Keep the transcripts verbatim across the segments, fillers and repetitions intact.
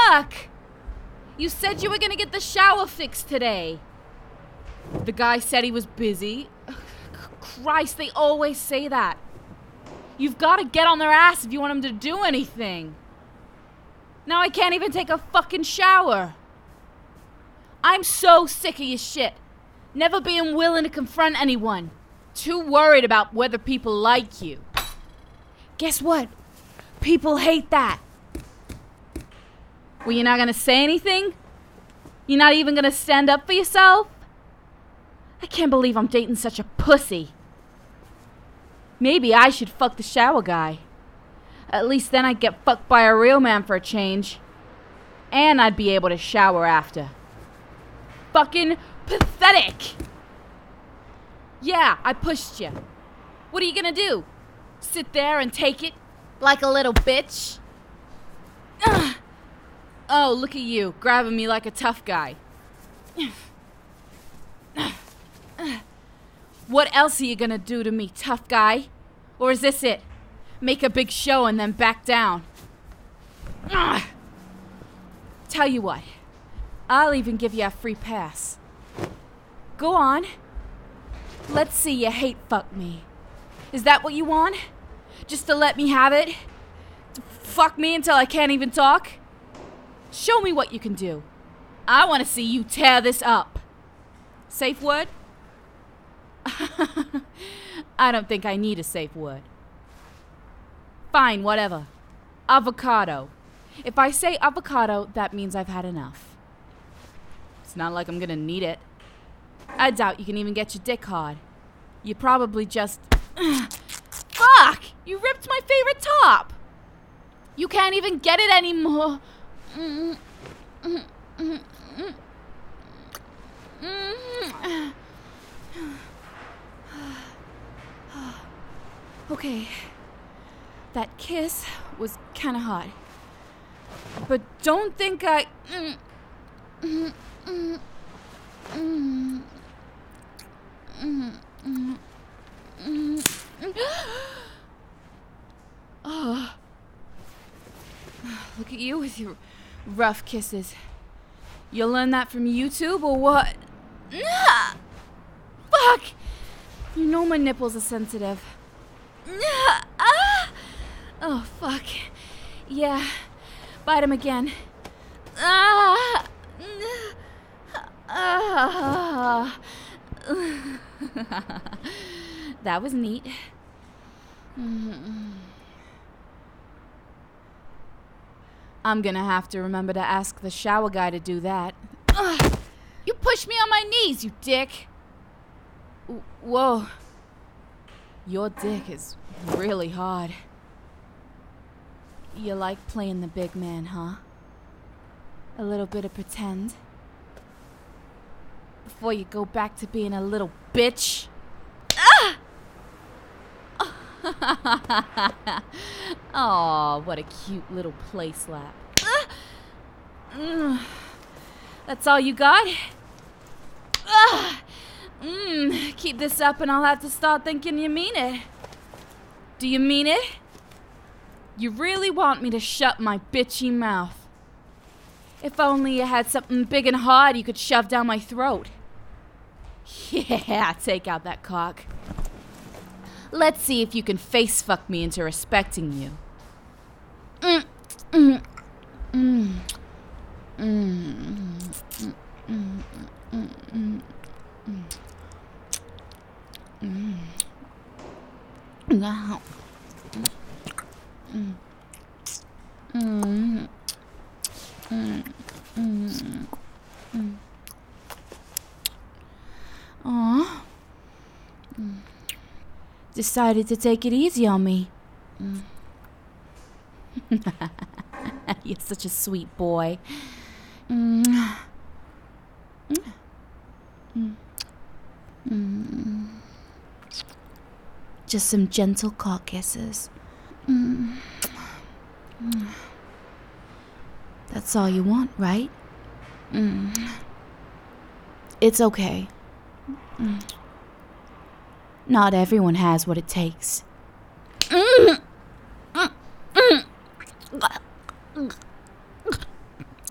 fuck? You said you were gonna get the shower fixed today. The guy said he was busy. Christ, they always say that. You've got to get on their ass if you want them to do anything. Now I can't even take a fucking shower. I'm so sick of your shit. Never being willing to confront anyone. Too worried about whether people like you. Guess what? People hate that. Well, you're not gonna say anything? You're not even gonna stand up for yourself? I can't believe I'm dating such a pussy. Maybe I should fuck the shower guy. At least then I'd get fucked by a real man for a change. And I'd be able to shower after. Fucking pathetic! Yeah, I pushed you. What are you gonna do? Sit there and take it? Like a little bitch? Ugh. Oh, look at you, grabbing me like a tough guy. What else are you gonna do to me, tough guy? Or is this it? Make a big show and then back down? Ugh. Tell you what, I'll even give you a free pass. Go on. Let's see you hate fuck me. Is that what you want? Just to let me have it? To fuck me until I can't even talk? Show me what you can do. I want to see you tear this up. Safe word? I don't think I need a safe word. Fine, whatever. Avocado. If I say avocado, that means I've had enough. It's not like I'm gonna need it. I doubt you can even get your dick hard. You probably just... Fuck! You ripped my favorite top! You can't even get it anymore. Okay. That kiss was kinda hot. But don't think I... Oh. Look at you with your rough kisses. You'll learn that from YouTube or what? Fuck! You know my nipples are sensitive. Oh, fuck. Yeah. Bite him again. Ah! Ah! That was neat. I'm gonna have to remember to ask the shower guy to do that. Ugh. You pushed me on my knees, you dick! W- Whoa. Your dick is really hard. You like playing the big man, huh? A little bit of pretend? Before you go back to being a little bitch? Ah! Aw, what a cute little play slap. Ah! Mm. That's all you got? Ah! Mm. Keep this up and I'll have to start thinking you mean it. Do you mean it? You really want me to shut my bitchy mouth? If only you had something big and hard you could shove down my throat. Yeah, take out that cock. Let's see if you can face fuck me into respecting you. Mm, mm, mm, mm, mm, mm, mm, mm, mm, mm. Wow. Mm. Mm. Mm. Mm. Mm. Aw. Mm. Decided to take it easy on me. Mm. You're such a sweet boy. Mm. Mm. Mm. Mm. Just some gentle cock kisses. Mm. Mm. That's all you want, right? Mm. It's okay. Mm. Not everyone has what it takes. Mm. Mm. Mm.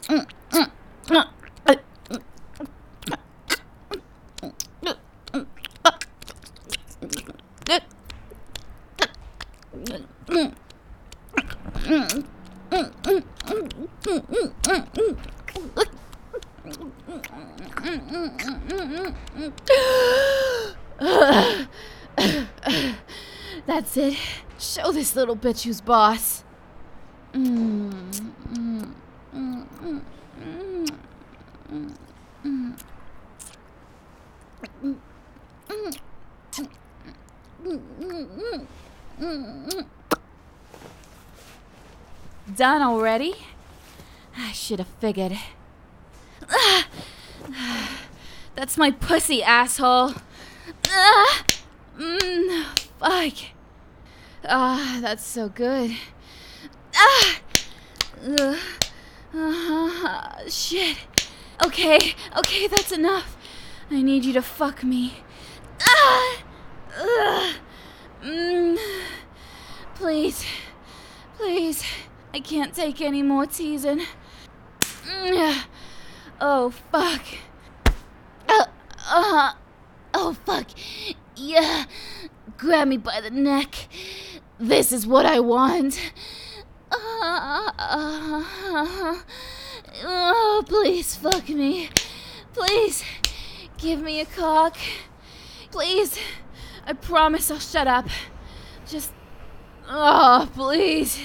That's it. Show this little bitch who's boss. Mm, mm, mm, mm, mm, mm, mm. Done already? I should have figured. That's my pussy, asshole. Ah, mm, fuck. Ah, that's so good. Ah, uh, uh, shit. Okay, okay, that's enough. I need you to fuck me. Ah, uh, mm, please, please. I can't take any more teasing. Mm, oh, fuck. Uh, uh, oh, fuck. Yeah. Grab me by the neck. This is what I want. Uh, uh, oh, please fuck me. Please. Give me a cock. Please. I promise I'll shut up. Just. Oh, please.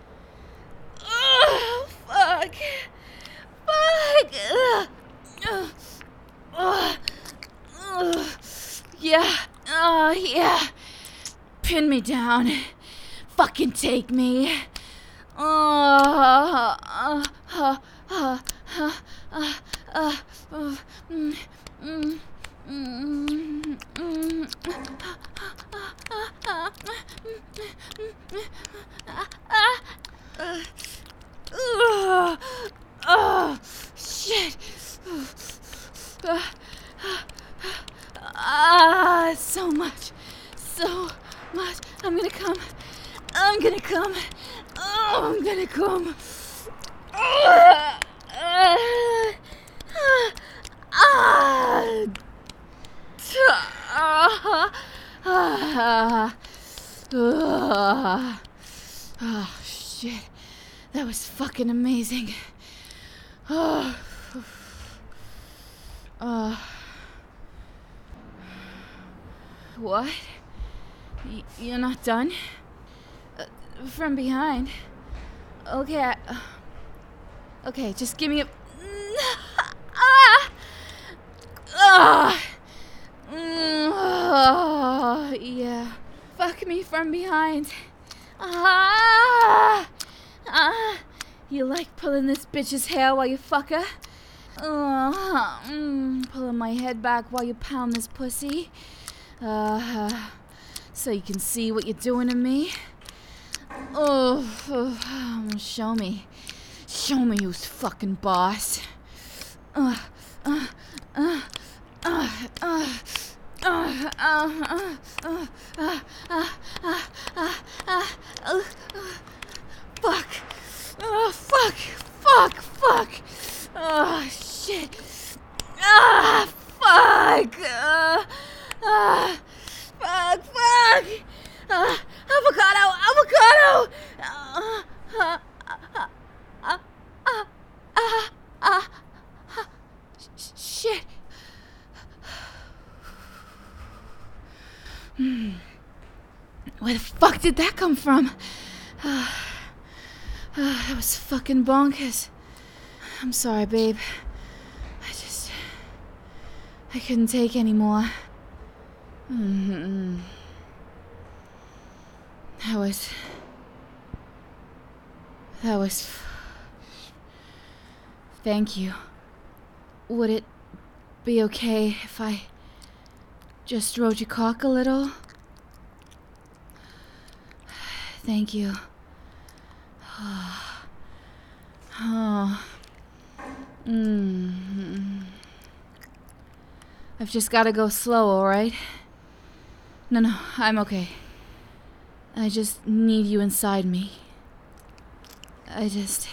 Oh, fuck. Fuck. Uh, uh, uh, uh, yeah. Oh, yeah. Pin me down. Fucking take me. Oh, uh, uh, uh, uh, uh, uh, uh, mm, mm, mm, mm, uh, oh, shit. Ah, so much. So much. I'm gonna come. I'm gonna come. Oh, I'm gonna come. Ah, ah, ah, ah, ah, ah. Oh, shit. That was fucking amazing. Oh. Uh. What? Y- you're not done? Uh, from behind? Okay. I, uh, okay, just give me a. Ah! Ah! Oh, yeah. Fuck me from behind. Ah! Ah! You like pulling this bitch's hair while you fuck her? Uh, mm, pulling my head back while you pound this pussy. Uh, so you can see what you're doing to me. Oh, oh, show me. Show me who's fucking boss. Uh, uh, uh, uh, uh. Uh, uh, uh, uh, uh, uh, uh, uh, uh, uh, fuck. Oh, fuck. Fuck, fuck. Oh, shit. Ah, fuck. Uh, uh, fuck, fuck. Uh, avocado, avocado. Uh, uh, uh, uh, uh, uh, uh, uh, sh- shit. Hmm. Where the fuck did that come from? Uh, uh, that was fucking bonkers. I'm sorry, babe. I just... I couldn't take any more. Mm-hmm. That was... That was... Thank you. Would it be okay if I just rode your cock a little? Thank you. Oh. Oh. Mm. I've just gotta go slow, alright? No, no, I'm okay. I just need you inside me. I just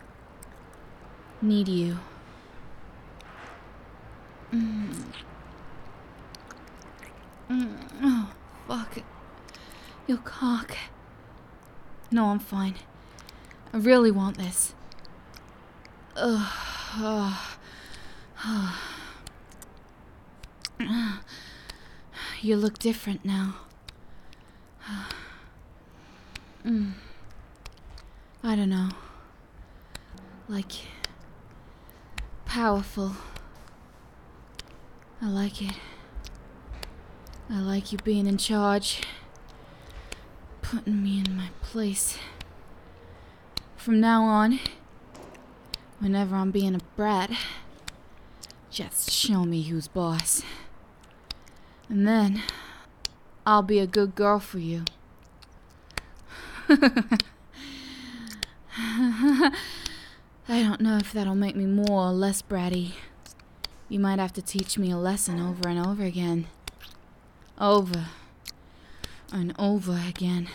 need you. Mm. Mm. Oh, fuck. Your cock. No, I'm fine. I really want this. Ugh. Oh. Oh. You look different now. Mm. I don't know. Like, powerful. I like it. I like you being in charge. Putting me in my place. From now on, whenever I'm being a brat, just show me who's boss. And then, I'll be a good girl for you. I don't know if that'll make me more or less bratty. You might have to teach me a lesson over and over again. Over and over again.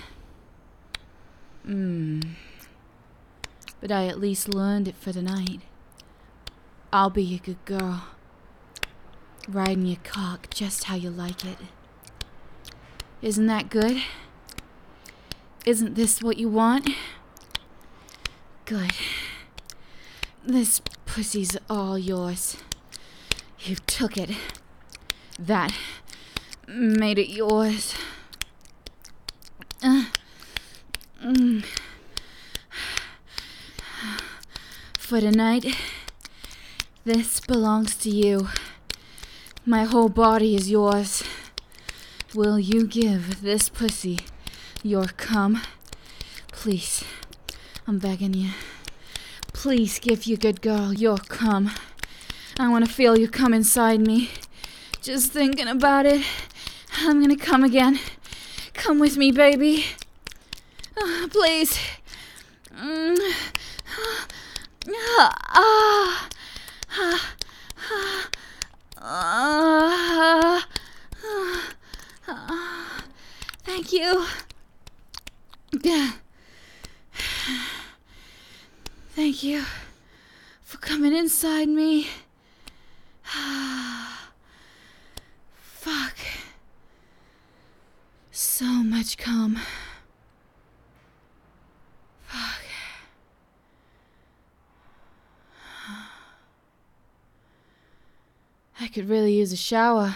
Hmm. But I at least learned it for tonight. I'll be a good girl. Riding your cock just how you like it. Isn't that good? Isn't this what you want? Good. This pussy's all yours. You took it. That made it yours. Uh, mm. For tonight, this belongs to you. My whole body is yours. Will you give this pussy your cum? Please, I'm begging you. Please give you good girl your cum. I want to feel you come inside me. Just thinking about it, I'm gonna come again. Come with me, baby. Uh, please. Mm. Ah, ah, ah, ah, ah, ah. Thank you. Thank you for coming inside me. Fuck. So much cum. Fuck. I could really use a shower.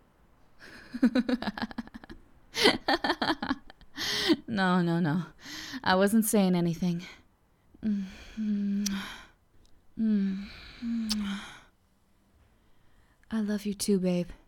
No, no, no. I wasn't saying anything. Mm. Mm. I love you too, babe.